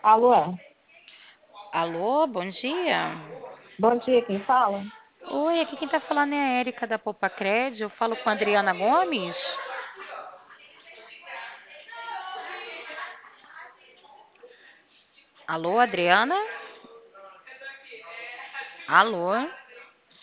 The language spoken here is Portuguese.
Alô, Alô, bom dia. bom dia, quem fala? Oi, aqui quem tá falando é a Érica da Popacred. Eu falo com a Adriana Gomes. Alô, Adriana? Alô?